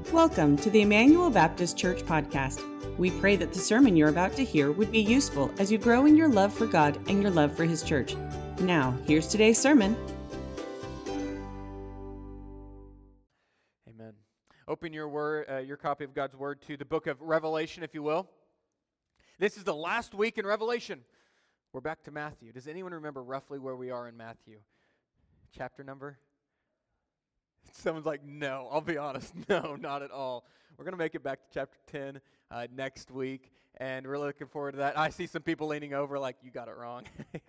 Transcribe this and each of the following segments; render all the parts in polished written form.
Welcome to the Emmanuel Baptist Church podcast. We pray that the sermon you're about to hear would be useful as you grow in your love for God and your love for His church. Now, here's today's sermon. Amen. Open your copy of God's Word to the book of Revelation, if you will. This is the last week in Revelation. We're back to Matthew. Does anyone remember roughly where we are in Matthew? Chapter number? Someone's like, no, I'll be honest. No, not at all. We're going to make it back to chapter 10 next week, and we're looking forward to that. I see some people leaning over like, you got it wrong.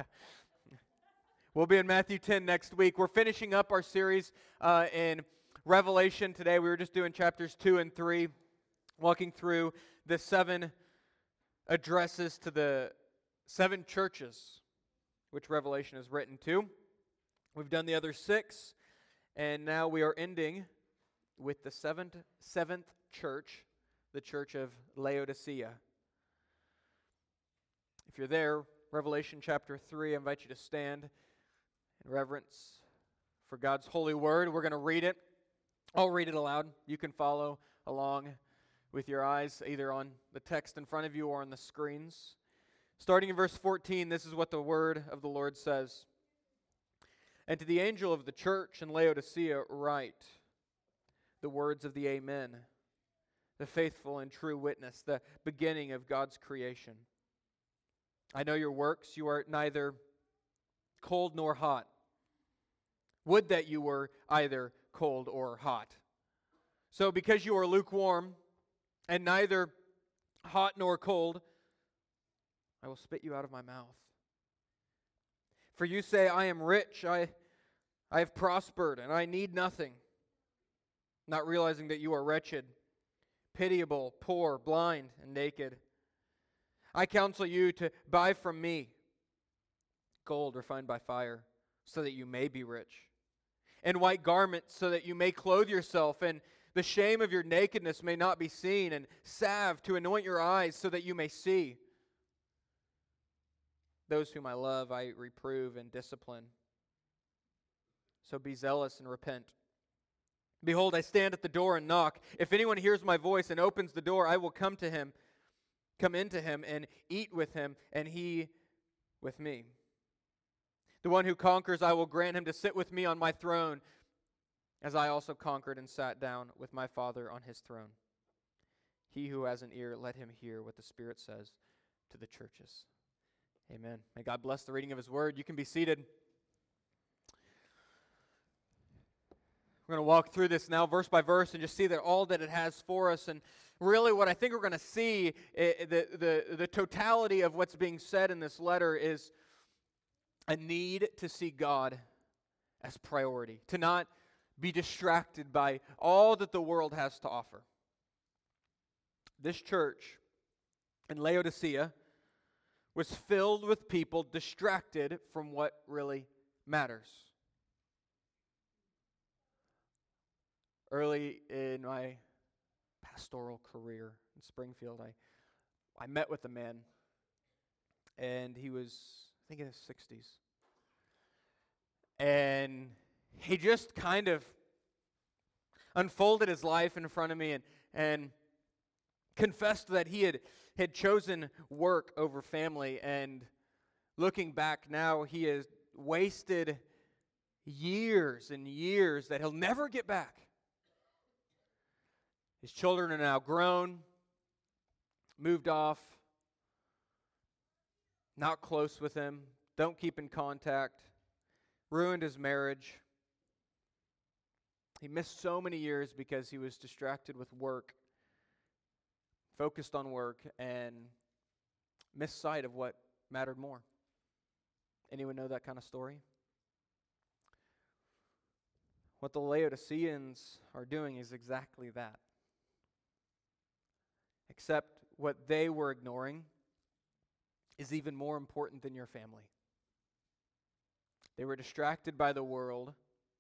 We'll be in Matthew 10 next week. We're finishing up our series in Revelation today. We were just doing chapters 2 and 3, walking through the 7 addresses to the 7 churches, which Revelation is written to. We've done the other 6. And now we are ending with the seventh church, the church of Laodicea. If you're there, Revelation chapter 3, I invite you to stand in reverence for God's holy word. We're going to read it. I'll read it aloud. You can follow along with your eyes, either on the text in front of you or on the screens. Starting in verse 14, this is what the word of the Lord says. And to the angel of the church in Laodicea write the words of the Amen, the faithful and true witness, the beginning of God's creation. I know your works. You are neither cold nor hot. Would that you were either cold or hot. So because you are lukewarm and neither hot nor cold, I will spit you out of my mouth. For you say, I am rich, I have prospered, and I need nothing, not realizing that you are wretched, pitiable, poor, blind, and naked. I counsel you to buy from me gold refined by fire, so that you may be rich, and white garments, so that you may clothe yourself, and the shame of your nakedness may not be seen, and salve to anoint your eyes, so that you may see. Those whom I love, I reprove and discipline. So be zealous and repent. Behold, I stand at the door and knock. If anyone hears my voice and opens the door, I will come into him, and eat with him, and he with me. The one who conquers, I will grant him to sit with me on my throne, as I also conquered and sat down with my Father on his throne. He who has an ear, let him hear what the Spirit says to the churches. Amen. May God bless the reading of His Word. You can be seated. We're going to walk through this now verse by verse and just see that all that it has for us. And really what I think we're going to see, the totality of what's being said in this letter is a need to see God as priority, to not be distracted by all that the world has to offer. This church in Laodicea was filled with people distracted from what really matters. Early in my pastoral career in Springfield, I met with a man, and he was, I think, in his 60s. And he just kind of unfolded his life in front of me and confessed that he had chosen work over family, and looking back now, he has wasted years and years that he'll never get back. His children are now grown, moved off, not close with him, don't keep in contact, ruined his marriage. He missed so many years because he was distracted with work, focused on work, and missed sight of what mattered more. Anyone know that kind of story? What the Laodiceans are doing is exactly that. Except what they were ignoring is even more important than your family. They were distracted by the world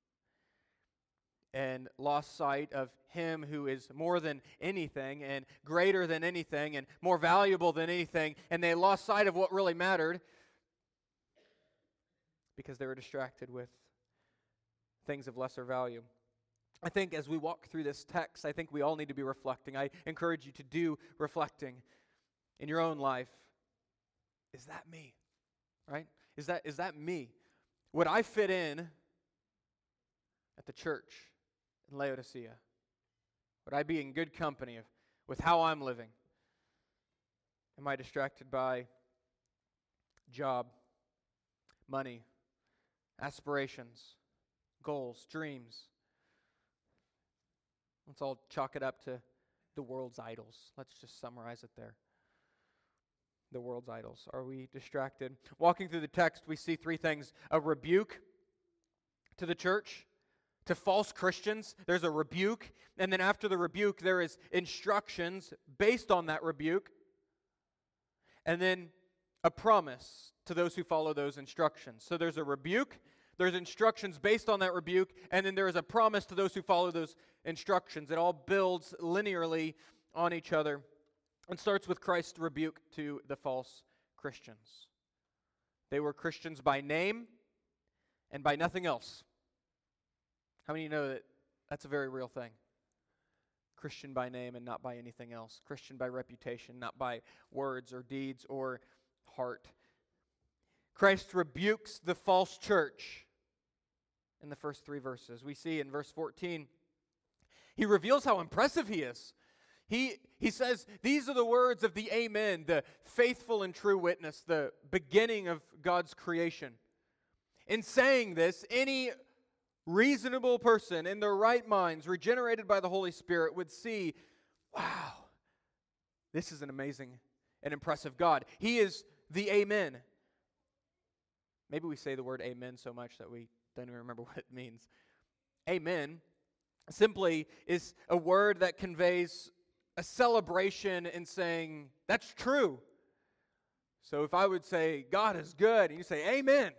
and lost sight of Him who is more than anything and greater than anything and more valuable than anything, and they lost sight of what really mattered because they were distracted with things of lesser value. I think as we walk through this text, I think we all need to be reflecting. I encourage you to do reflecting in your own life. Is that me? Right? Is that me? Would I fit in at the church in Laodicea? Would I be in good company with how I'm living? Am I distracted by job, money, aspirations, goals, dreams? Let's all chalk it up to the world's idols. Let's just summarize it there. The world's idols. Are we distracted? Walking through the text, we see three things. A rebuke to the church, to false Christians. There's a rebuke. And then after the rebuke, there is instructions based on that rebuke. And then a promise to those who follow those instructions. So there's a rebuke, there's instructions based on that rebuke, and then there is a promise to those who follow those instructions. It all builds linearly on each other and starts with Christ's rebuke to the false Christians. They were Christians by name and by nothing else. How many of you know that that's a very real thing? Christian by name and not by anything else. Christian by reputation, not by words or deeds or heart. Christ rebukes the false church in the first three verses. We see in verse 14, he reveals how impressive he is. He says, these are the words of the Amen, the faithful and true witness, the beginning of God's creation. In saying this, any reasonable person in their right minds, regenerated by the Holy Spirit, would see, wow, this is an amazing and impressive God. He is the Amen. Maybe we say the word amen so much that we don't even remember what it means. Amen simply is a word that conveys a celebration in saying, that's true. So if I would say, God is good, and you say, amen.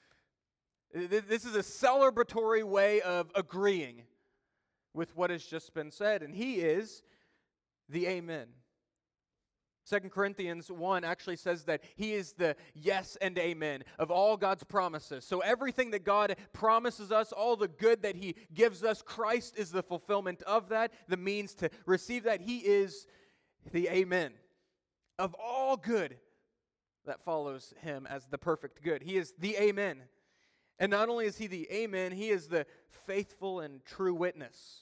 This is a celebratory way of agreeing with what has just been said, and he is the amen. 2 Corinthians 1 actually says that he is the yes and amen of all God's promises. So everything that God promises us, all the good that he gives us, Christ is the fulfillment of that, the means to receive that. He is the amen of all good that follows him as the perfect good. He is the amen. And not only is he the amen, he is the faithful and true witness.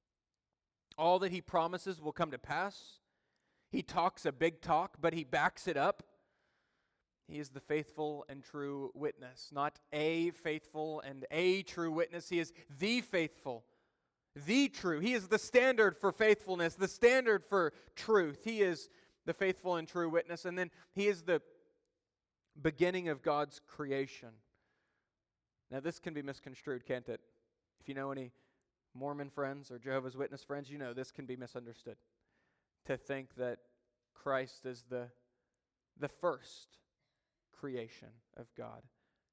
All that he promises will come to pass. He talks a big talk, but he backs it up. He is the faithful and true witness, not a faithful and a true witness. He is the faithful, the true. He is the standard for faithfulness, the standard for truth. He is the faithful and true witness. And then he is the beginning of God's creation. Now this can be misconstrued, can't it? If you know any Mormon friends or Jehovah's Witness friends, you know this can be misunderstood. To think that Christ is the first creation of God.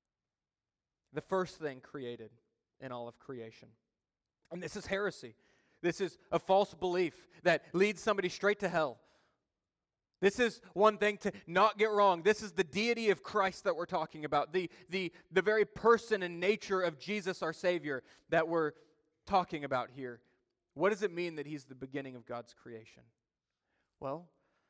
The first thing created in all of creation. And this is heresy. This is a false belief that leads somebody straight to hell. This is one thing to not get wrong. This is the deity of Christ that we're talking about. The very person and nature of Jesus our Savior that we're talking about here. What does it mean that he's the beginning of God's creation? Well,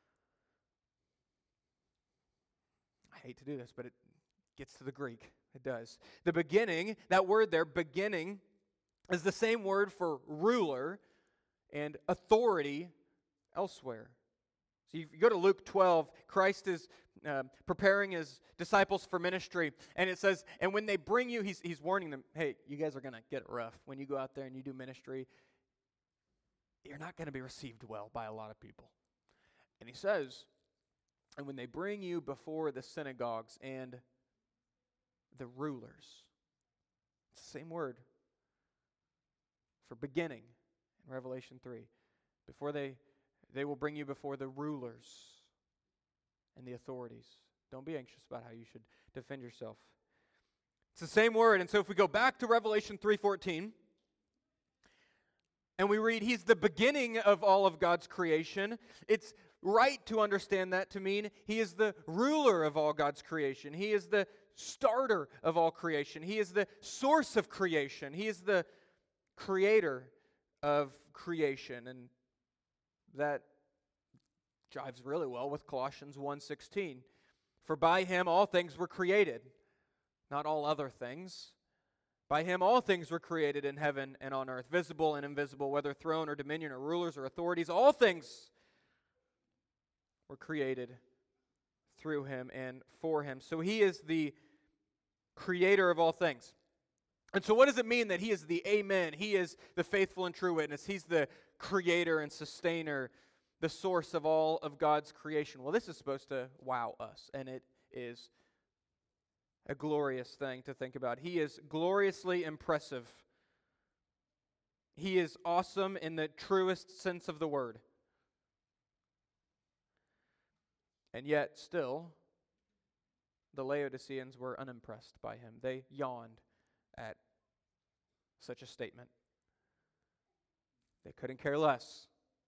I hate to do this, but it gets to the Greek. It does. The beginning, that word there, beginning, is the same word for ruler and authority elsewhere. So if you go to Luke 12, Christ is preparing his disciples for ministry, and it says, and when they bring you, he's warning them, hey, you guys are going to get it rough. When you go out there and you do ministry, you're not going to be received well by a lot of people. And he says, and when they bring you before the synagogues and the rulers, it's the same word for beginning in Revelation 3. Before they will bring you before the rulers and the authorities. Don't be anxious about how you should defend yourself. It's the same word. And so if we go back to Revelation 3:14, and we read, he's the beginning of all of God's creation, it's right to understand that to mean he is the ruler of all God's creation. He is the starter of all creation. He is the source of creation. He is the creator of creation, and that jives really well with Colossians 1:16. For by him all things were created, not all other things. By him all things were created in heaven and on earth, visible and invisible, whether throne or dominion or rulers or authorities. All things were created through him and for him. So he is the creator of all things. And so what does it mean that he is the Amen? He is the faithful and true witness. He's the creator and sustainer, the source of all of God's creation. Well, this is supposed to wow us, and it is a glorious thing to think about. He is gloriously impressive. He is awesome in the truest sense of the word. And yet, still, the Laodiceans were unimpressed by him. They yawned at such a statement. They couldn't care less.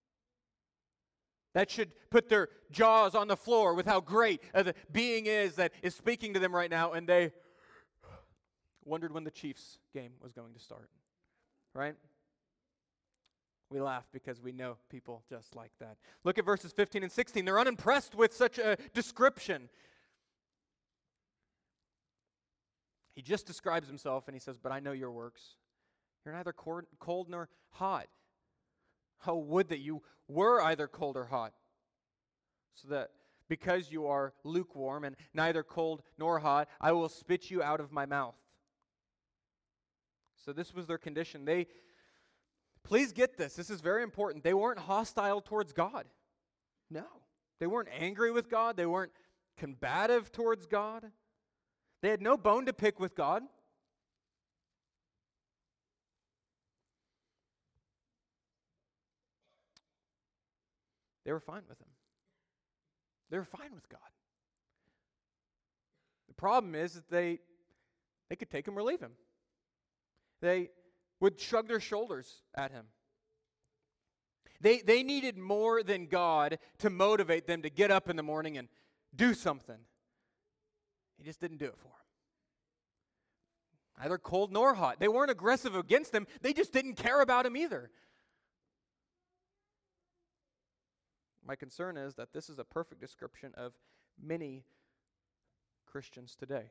That should put their jaws on the floor with how great the being is that is speaking to them right now, and they wondered when the Chiefs game was going to start. Right? We laugh because we know people just like that. Look at verses 15 and 16. They're unimpressed with such a description. He just describes himself and he says, but I know your works. You're neither cold nor hot. Oh, would that you were either cold or hot, so that because you are lukewarm and neither cold nor hot, I will spit you out of my mouth. So this was their condition. Please get this. This is very important. They weren't hostile towards God. No. They weren't angry with God. They weren't combative towards God. They had no bone to pick with God. They were fine with him. They were fine with God. The problem is that they could take him or leave him. They would shrug their shoulders at him. They needed more than God to motivate them to get up in the morning and do something. He just didn't do it for them. Neither cold nor hot. They weren't aggressive against him. They just didn't care about him either. My concern is that this is a perfect description of many Christians today.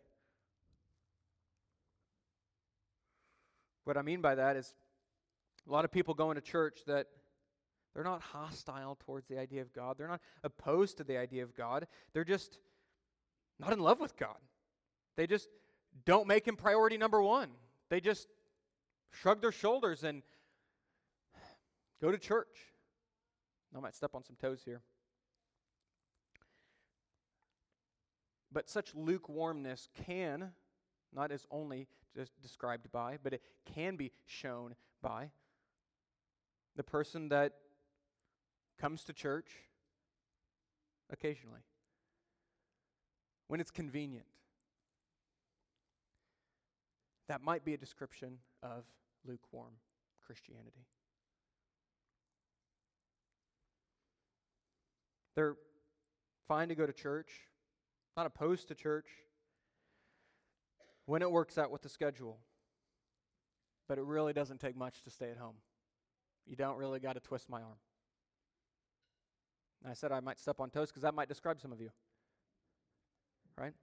What I mean by that is a lot of people go into church that they're not hostile towards the idea of God. They're not opposed to the idea of God. They're just not in love with God. They just don't make him priority number one. They just shrug their shoulders and go to church. I might step on some toes here. But such lukewarmness can, not as only just described by, but it can be shown by the person that comes to church occasionally, when it's convenient. That might be a description of lukewarm Christianity. They're fine to go to church, not opposed to church, when it works out with the schedule. But it really doesn't take much to stay at home. You don't really got to twist my arm. And I said I might step on toes because that might describe some of you. Right?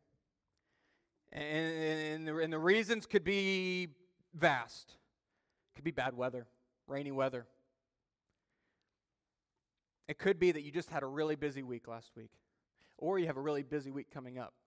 And the reasons could be vast. It could be bad weather, rainy weather. It could be that you just had a really busy week last week, or you have a really busy week coming up.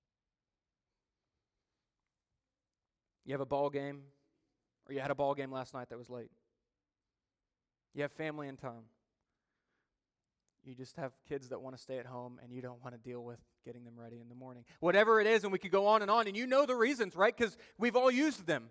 You have a ball game, or you had a ball game last night that was late. You have family in town. You just have kids that want to stay at home, and you don't want to deal with getting them ready in the morning. Whatever it is, and we could go on, and you know the reasons, right? Because we've all used them.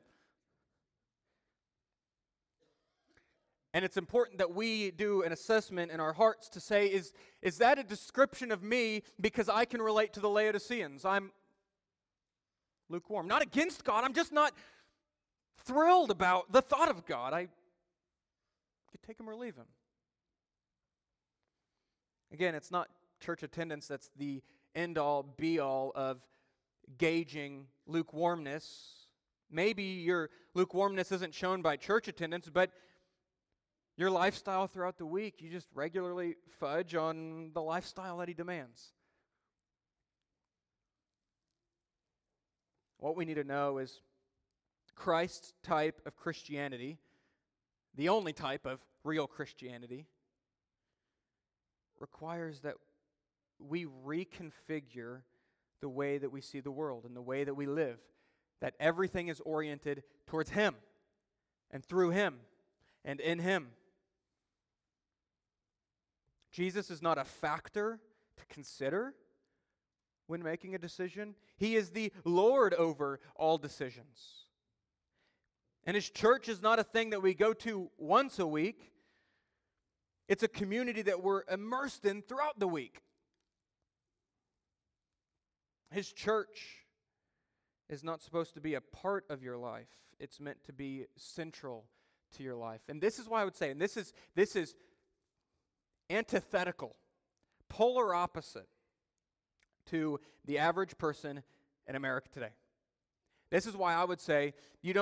And it's important that we do an assessment in our hearts to say, is that a description of me because I can relate to the Laodiceans? I'm lukewarm. Not against God. I'm just not thrilled about the thought of God. I could take him or leave him. Again, it's not church attendance that's the end-all, be-all of gauging lukewarmness. Maybe your lukewarmness isn't shown by church attendance, but Your lifestyle throughout the week, you just regularly fudge on the lifestyle that he demands. What we need to know is Christ's type of Christianity, the only type of real Christianity, requires that we reconfigure the way that we see the world and the way that we live, that everything is oriented towards Him and through Him and in Him. Jesus is not a factor to consider when making a decision. He is the Lord over all decisions. And His church is not a thing that we go to once a week. It's a community that we're immersed in throughout the week. His church is not supposed to be a part of your life. It's meant to be central to your life. And this is why I would say, and this is antithetical, polar opposite to the average person in America today. This is why I would say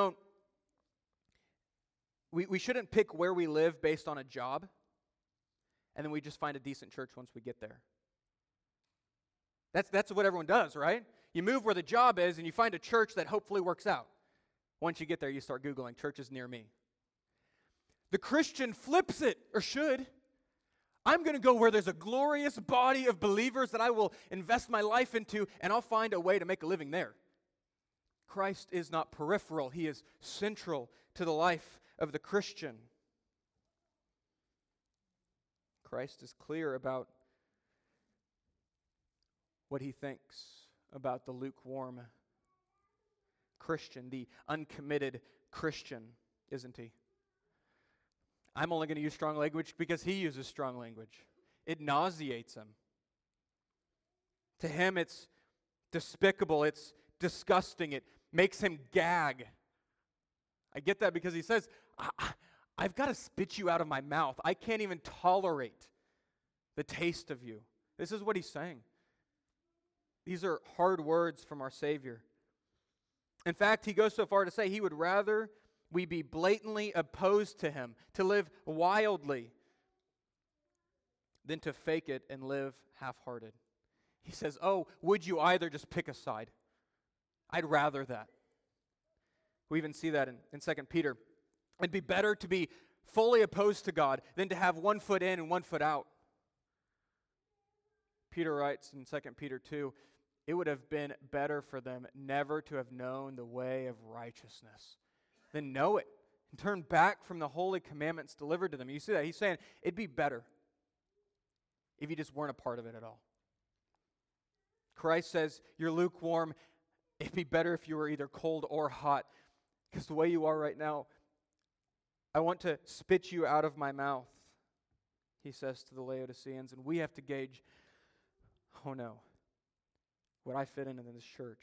we shouldn't pick where we live based on a job, and then we just find a decent church once we get there. That's what everyone does, right? You move where the job is, and you find a church that hopefully works out. Once you get there, you start Googling churches near me. The Christian flips it, or should. I'm going to go where there's a glorious body of believers that I will invest my life into, and I'll find a way to make a living there. Christ is not peripheral. He is central to the life of the Christian. Christ is clear about what He thinks about the lukewarm Christian, the uncommitted Christian, isn't He? I'm only going to use strong language because He uses strong language. It nauseates Him. To Him, it's despicable. It's disgusting. It makes Him gag. I get that because He says, I've got to spit you out of my mouth. I can't even tolerate the taste of you. This is what He's saying. These are hard words from our Savior. In fact, He goes so far to say He would rather we be blatantly opposed to Him, to live wildly, than to fake it and live half-hearted. He says, oh, would you either just pick a side? I'd rather that. We even see that in 2 Peter. It'd be better to be fully opposed to God than to have 1 foot in and 1 foot out. Peter writes in 2 Peter 2, it would have been better for them never to have known the way of righteousness than know it and turn back from the holy commandments delivered to them. You see that? He's saying it'd be better if you just weren't a part of it at all. Christ says, you're lukewarm. It'd be better if you were either cold or hot, because the way you are right now, I want to spit you out of my mouth, He says to the Laodiceans. And we have to gauge, oh no, would I fit into this church?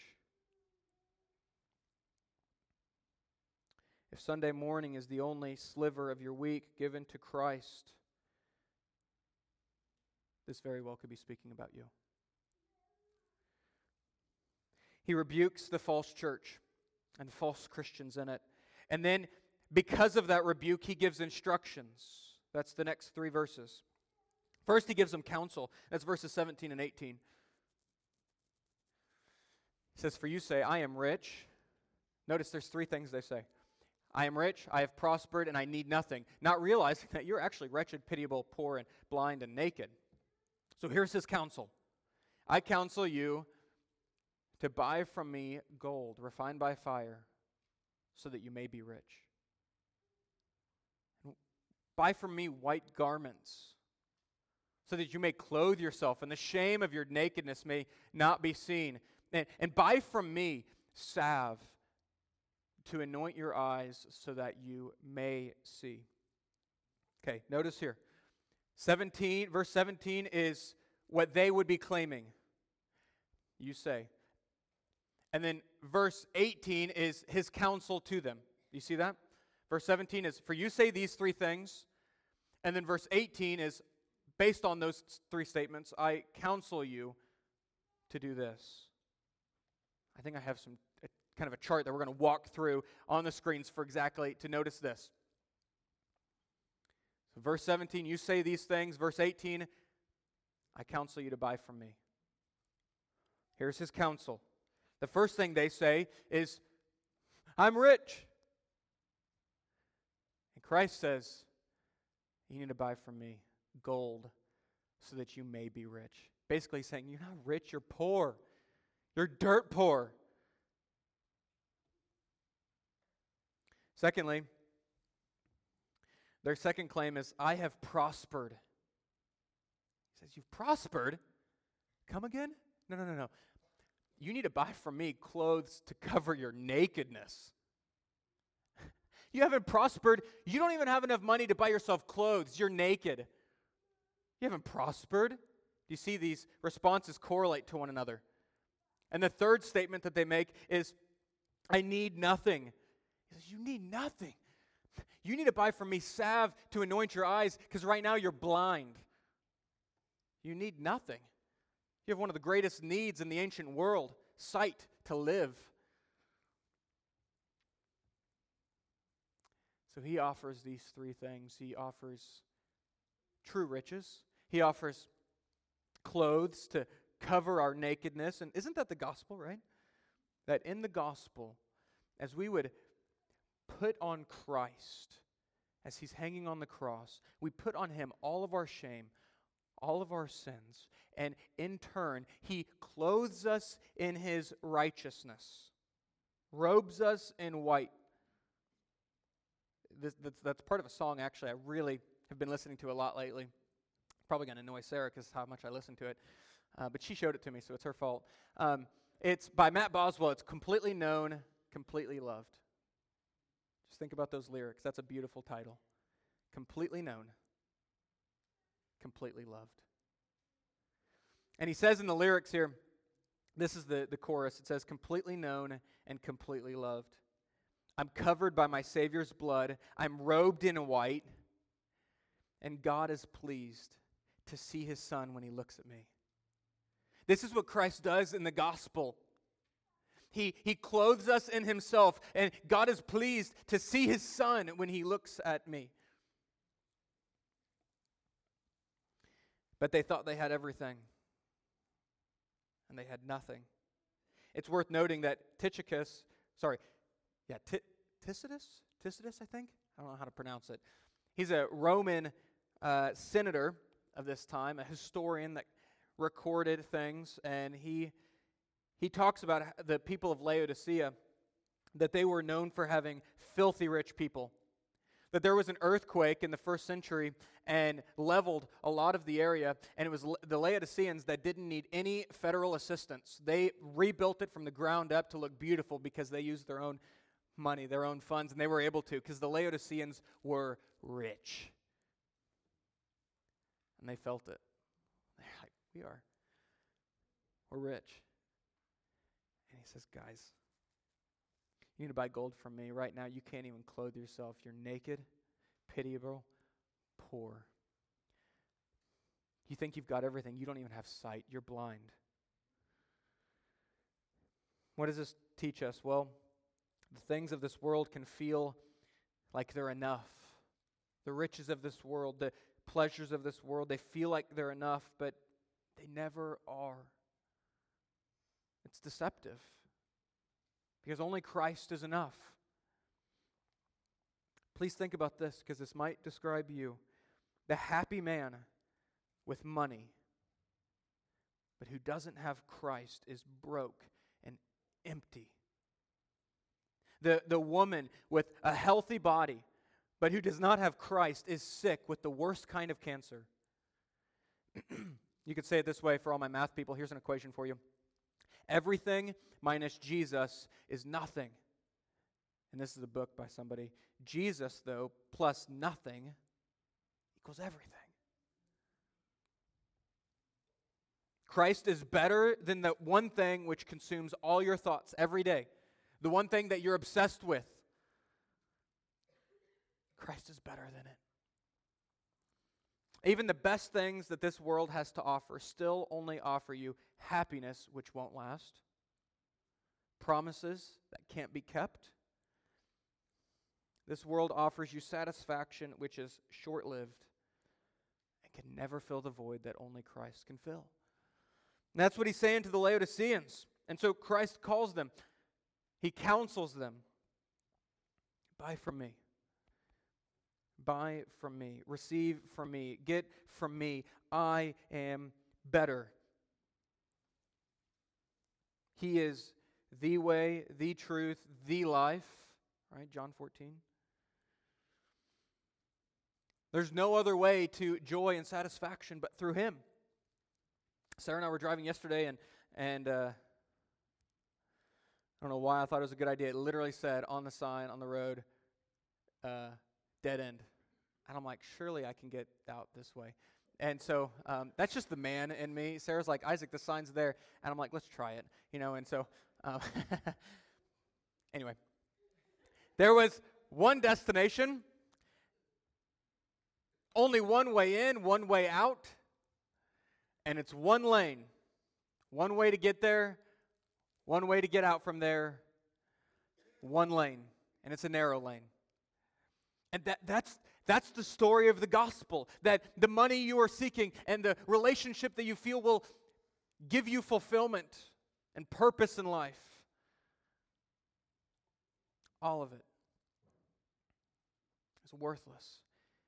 If Sunday morning is the only sliver of your week given to Christ, this very well could be speaking about you. He rebukes the false church and the false Christians in it. And then, because of that rebuke, He gives instructions. That's the next 3 verses. First, He gives them counsel. That's verses 17 and 18. He says, for you say, I am rich. Notice there's 3 things they say. I am rich, I have prospered, and I need nothing. Not realizing that you're actually wretched, pitiable, poor, and blind, and naked. So here's His counsel. I counsel you to buy from me gold, refined by fire, so that you may be rich. Buy from me white garments, so that you may clothe yourself, and the shame of your nakedness may not be seen. And buy from me salve to anoint your eyes so that you may see. Okay, notice here. Verse 17 is what they would be claiming. You say. And then verse 18 is His counsel to them. You see that? Verse 17 is, for you say these 3 things. And then verse 18 is, based on those 3 statements, I counsel you to do this. I think I have kind of a chart that we're going to walk through on the screens for exactly to notice this. Verse 17, you say these things. Verse 18, I counsel you to buy from me. Here's his counsel. The first thing they say is, I'm rich. And Christ says, you need to buy from me gold so that you may be rich. Basically saying, you're not rich, you're poor. You're dirt poor. Secondly, their second claim is, I have prospered. He says, you've prospered? Come again? No. You need to buy from me clothes to cover your nakedness. You haven't prospered. You don't even have enough money to buy yourself clothes. You're naked. You haven't prospered. Do you see these responses correlate to one another? And the third statement that they make is, I need nothing. He says, you need nothing. You need to buy from me salve to anoint your eyes because right now you're blind. You need nothing. You have one of the greatest needs in the ancient world, sight to live. So he offers these three things. He offers true riches. He offers clothes to cover our nakedness. And isn't that the gospel, right? That in the gospel, as we would put on Christ, as he's hanging on the cross, we put on him all of our shame, all of our sins, and in turn, he clothes us in his righteousness, robes us in white. That's part of a song, actually, I really have been listening to a lot lately. Probably going to annoy Sarah because how much I listen to it. But she showed it to me, so it's her fault. It's by Matt Boswell. It's Completely Known, Completely Loved. Just think about those lyrics. That's a beautiful title. Completely known, completely loved. And he says in the lyrics here, this is the chorus. It says, completely known and completely loved. I'm covered by my Savior's blood. I'm robed in white. And God is pleased to see his Son when he looks at me. This is what Christ does in the gospel. He clothes us in himself, and God is pleased to see his Son when he looks at me. But they thought they had everything, and they had nothing. It's worth noting that Tychicus, Tacitus, I think? I don't know how to pronounce it. He's a Roman senator of this time, a historian that recorded things, and he talks about the people of Laodicea, that they were known for having filthy rich people. That there was an earthquake in the first century and leveled a lot of the area, and it was the Laodiceans that didn't need any federal assistance. They rebuilt it from the ground up to look beautiful because they used their own money, their own funds, and they were able to because the Laodiceans were rich. And they felt it. They're like, we're rich. And he says, guys, you need to buy gold from me. Right now, you can't even clothe yourself. You're naked, pitiable, poor. You think you've got everything. You don't even have sight. You're blind. What does this teach us? Well, the things of this world can feel like they're enough. The riches of this world, the pleasures of this world, they feel like they're enough, but they never are. It's deceptive. Because only Christ is enough. Please think about this, because this might describe you. The happy man with money, but who doesn't have Christ, is broke and empty. The woman with a healthy body, but who does not have Christ, is sick with the worst kind of cancer. You could say it this way for all my math people. Here's an equation for you. Everything minus Jesus is nothing. And this is a book by somebody. Jesus, though, plus nothing equals everything. Christ is better than the one thing which consumes all your thoughts every day. The one thing that you're obsessed with. Christ is better than it. Even the best things that this world has to offer still only offer you happiness which won't last, promises that can't be kept. This world offers you satisfaction which is short-lived and can never fill the void that only Christ can fill. And that's what he's saying to the Laodiceans. And so Christ calls them. He counsels them. Buy from me. Buy from me. Receive from me. Get from me. I am better. He is the way, the truth, the life. Right? John 14. There's no other way to joy and satisfaction but through Him. Sarah and I were driving yesterday, and I don't know why I thought it was a good idea. It literally said on the sign on the road, dead end. And I'm like, surely I can get out this way. And so that's just the man in me. Sarah's like, Isaac, the sign's there. And I'm like, let's try it. And so anyway. There was one destination, only one way in, one way out, and it's one lane. One way to get there, one way to get out from there, one lane, and it's a narrow lane. And that's the story of the gospel, that the money you are seeking and the relationship that you feel will give you fulfillment and purpose in life, all of it is worthless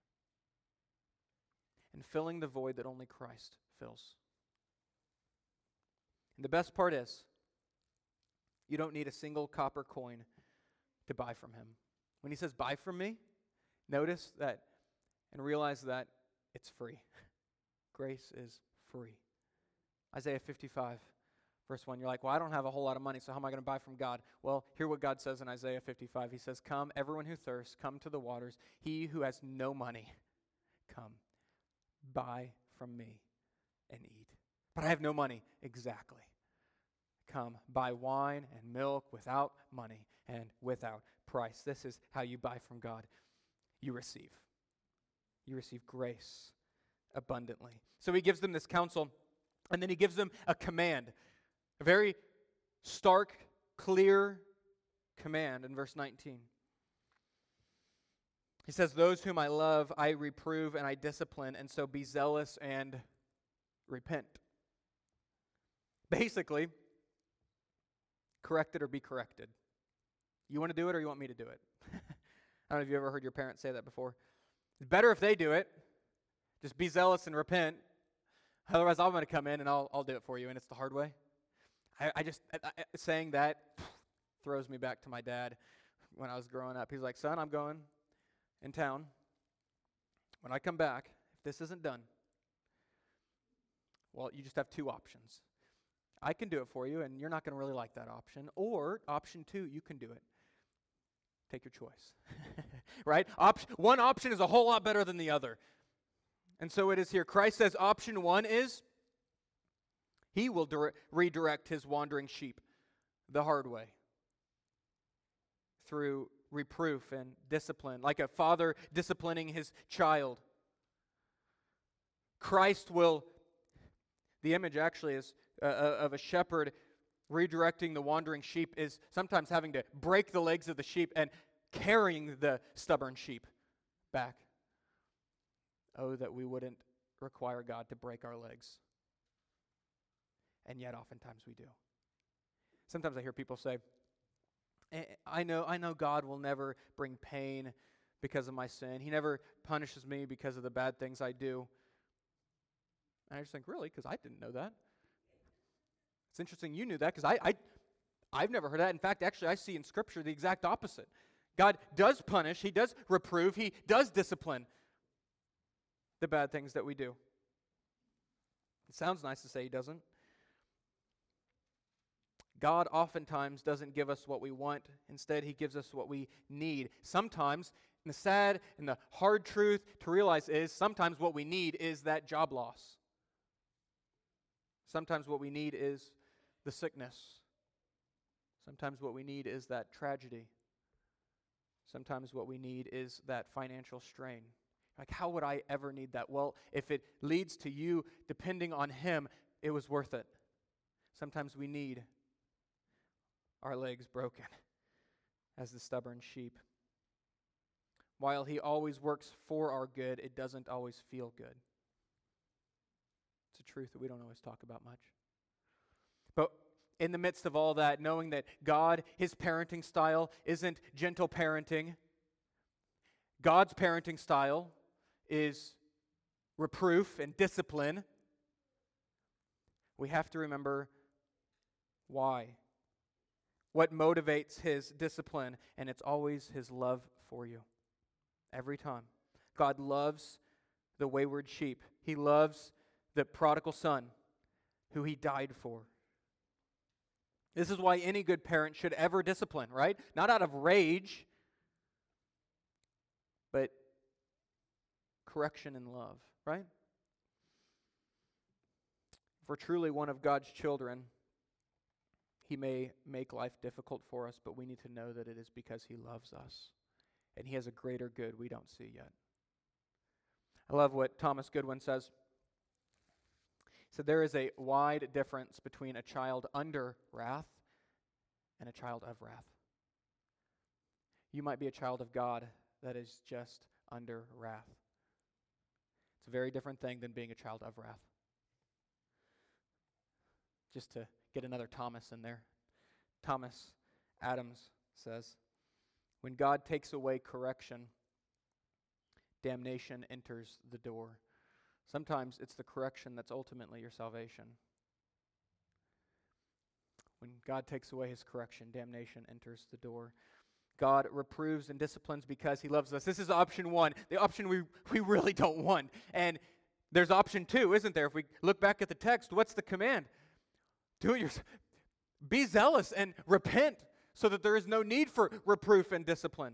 and filling the void that only Christ fills. And the best part is, you don't need a single copper coin to buy from Him. When He says, buy from me, notice that and realize that it's free. Grace is free. Isaiah 55, verse 1, you're like, well, I don't have a whole lot of money, so how am I going to buy from God? Well, hear what God says in Isaiah 55. He says, come, everyone who thirsts, come to the waters. He who has no money, come, buy from me and eat. But I have no money. Exactly. Come, buy wine and milk without money and without price. This is how you buy from God. You receive. You receive grace abundantly. So He gives them this counsel, and then He gives them a command, a very stark, clear command in verse 19. He says, those whom I love, I reprove and I discipline, and so be zealous and repent. Basically, correct it or be corrected. You want to do it or you want me to do it? I don't know if you ever heard your parents say that before. It's better if they do it. Just be zealous and repent. Otherwise, I'm going to come in and I'll do it for you, and it's the hard way. Saying that throws me back to my dad when I was growing up. He's like, son, I'm going in town. When I come back, if this isn't done, well, you just have two options. I can do it for you, and you're not going to really like that option. Or option two, you can do it. Take your choice. Right? One option is a whole lot better than the other. And so it is here. Christ says option one is He will redirect His wandering sheep the hard way through reproof and discipline, like a father disciplining his child. Christ will, the image actually is of a shepherd redirecting the wandering sheep is sometimes having to break the legs of the sheep and carrying the stubborn sheep back. Oh, that we wouldn't require God to break our legs. And yet oftentimes we do. Sometimes I hear people say, I know God will never bring pain because of my sin. He never punishes me because of the bad things I do. And I just think, really? Because I didn't know that. It's interesting you knew that, because I've never heard that. In fact, actually, I see in Scripture the exact opposite. God does punish, He does reprove, He does discipline the bad things that we do. It sounds nice to say He doesn't. God oftentimes doesn't give us what we want. Instead, He gives us what we need. Sometimes, and the sad and the hard truth to realize is, sometimes what we need is that job loss. Sometimes what we need is the sickness. Sometimes what we need is that tragedy. Sometimes what we need is that financial strain. Like, how would I ever need that? Well, if it leads to you depending on Him, it was worth it. Sometimes we need our legs broken as the stubborn sheep. while He always works for our good, it doesn't always feel good. It's a truth that we don't always talk about much. But in the midst of all that, knowing that God, His parenting style isn't gentle parenting. God's parenting style is reproof and discipline. We have to remember why. What motivates His discipline, and it's always His love for you. Every time. God loves the wayward sheep. He loves the prodigal son who He died for. This is why any good parent should ever discipline, right? Not out of rage, but correction and love, right? If we're truly one of God's children, He may make life difficult for us, but we need to know that it is because He loves us. And He has a greater good we don't see yet. I love what Thomas Goodwin says. He said, there is a wide difference between a child under wrath and a child of wrath. You might be a child of God that is just under wrath. It's a very different thing than being a child of wrath. Just to get another Thomas in there. Thomas Adams says, when God takes away correction, damnation enters the door. Sometimes it's the correction that's ultimately your salvation. When God takes away His correction, damnation enters the door. God reproves and disciplines because He loves us. This is option one, the option we really don't want. And there's option two, isn't there? If we look back at the text, what's the command? Do it yourself. Be zealous and repent so that there is no need for reproof and discipline.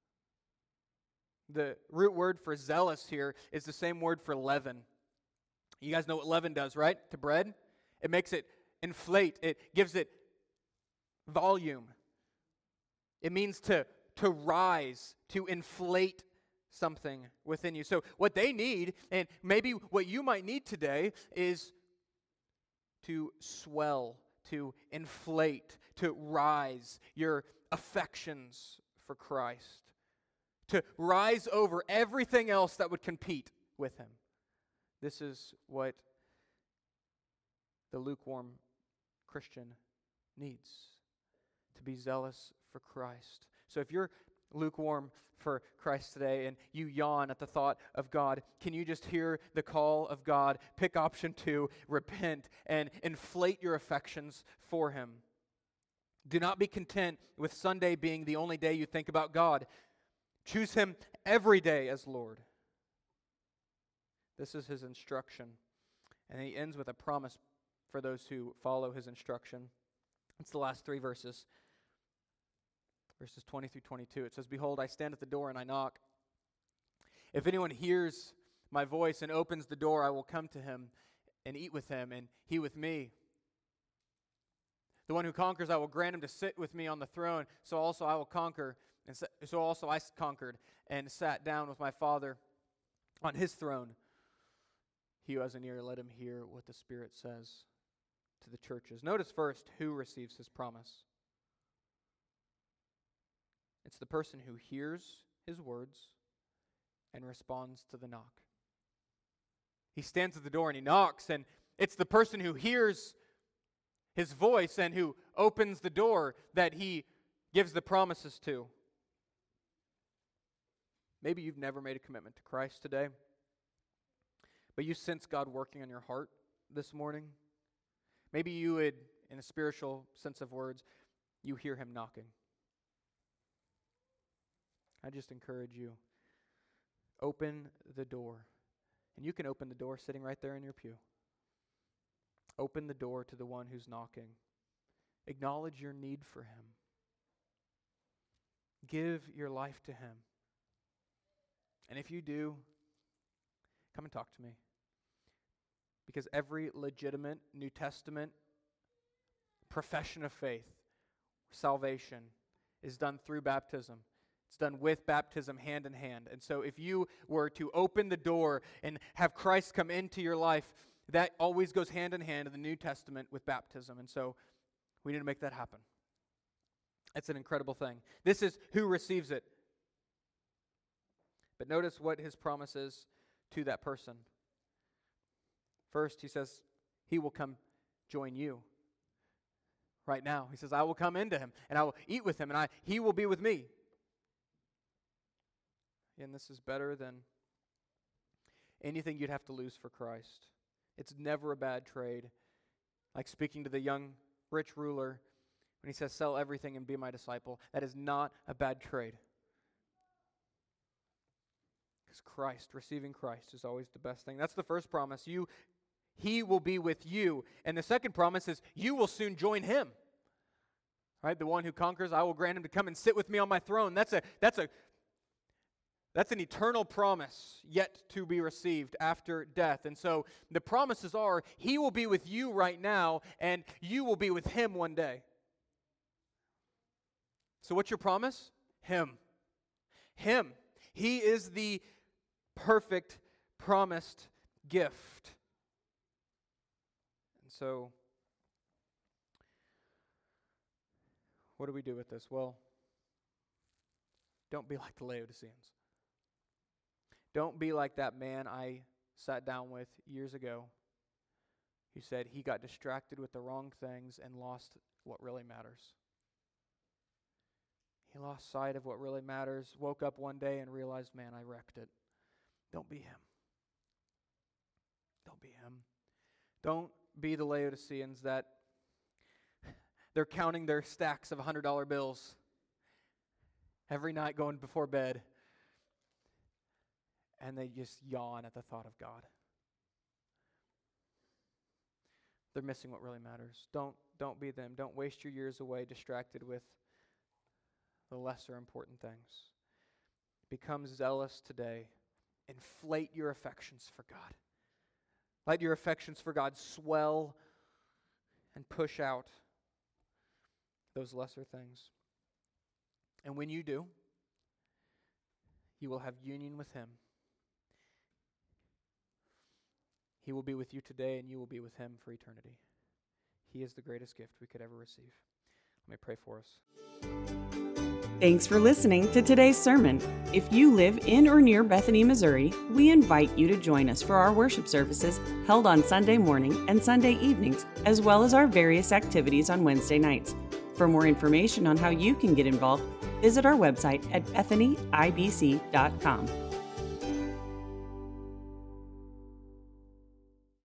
The root word for zealous here is the same word for leaven. You guys know what leaven does, right? To bread? It makes it inflate. It gives it volume. It means to rise, to inflate something within you. So what they need, and maybe what you might need today, is to swell, to inflate, to rise your affections for Christ, to rise over everything else that would compete with Him. This is what the lukewarm Christian needs, to be zealous for Christ. So if you're lukewarm for Christ today and you yawn at the thought of God, can you just hear the call of God? Pick option 2, repent and inflate your affections for Him. Do not be content with Sunday being the only day you think about God. Choose Him every day as Lord. This is His instruction. And He ends with a promise for those who follow His instruction. It's the last 3 verses. Verses 20 through 22. It says, behold, I stand at the door and I knock. If anyone hears my voice and opens the door, I will come to him and eat with him, and he with me. The one who conquers, I will grant him to sit with me on the throne. So also I will conquer, and so also I conquered and sat down with my Father on His throne. He who has an ear, let him hear what the Spirit says to the churches. Notice first who receives His promise. It's the person who hears His words and responds to the knock. He stands at the door and He knocks, and it's the person who hears His voice and who opens the door that He gives the promises to. Maybe you've never made a commitment to Christ today, but you sense God working on your heart this morning. Maybe you would, in a spiritual sense of words, you hear Him knocking. I just encourage you, open the door. And you can open the door sitting right there in your pew. Open the door to the one who's knocking. Acknowledge your need for Him. Give your life to Him. And if you do, come and talk to me. Because every legitimate New Testament profession of faith, salvation, is done through baptism. It's done with baptism hand in hand. And so if you were to open the door and have Christ come into your life, that always goes hand in hand in the New Testament with baptism. And so we need to make that happen. It's an incredible thing. This is who receives it. But notice what his promise is to that person. First, he says, he will come join you. Right now, he says, I will come into him, and I will eat with him, and he will be with me. And this is better than anything you'd have to lose for Christ. It's never a bad trade. Like speaking to the young rich ruler, when he says, sell everything and be my disciple, that is not a bad trade. Because receiving Christ is always the best thing. That's the first promise. He will be with you. And the second promise is you will soon join him. Right? The one who conquers, I will grant him to come and sit with me on my throne. That's an eternal promise yet to be received after death. And so the promises are, he will be with you right now, and you will be with him one day. So what's your promise? Him. Him. He is the perfect promised gift. And so, what do we do with this? Well, don't be like the Laodiceans. Don't be like that man I sat down with years ago who said he got distracted with the wrong things and lost what really matters. He lost sight of what really matters, woke up one day and realized, man, I wrecked it. Don't be him. Don't be him. Don't be the Laodiceans that they're counting their stacks of $100 bills every night going before bed, and they just yawn at the thought of God. They're missing what really matters. Don't be them. Don't waste your years away distracted with the lesser important things. Become zealous today. Inflate your affections for God. Let your affections for God swell and push out those lesser things. And when you do, you will have union with him. He will be with you today, and you will be with him for eternity. He is the greatest gift we could ever receive. Let me pray for us. Thanks for listening to today's sermon. If you live in or near Bethany, Missouri, we invite you to join us for our worship services held on Sunday morning and Sunday evenings, as well as our various activities on Wednesday nights. For more information on how you can get involved, visit our website at bethanyibc.com.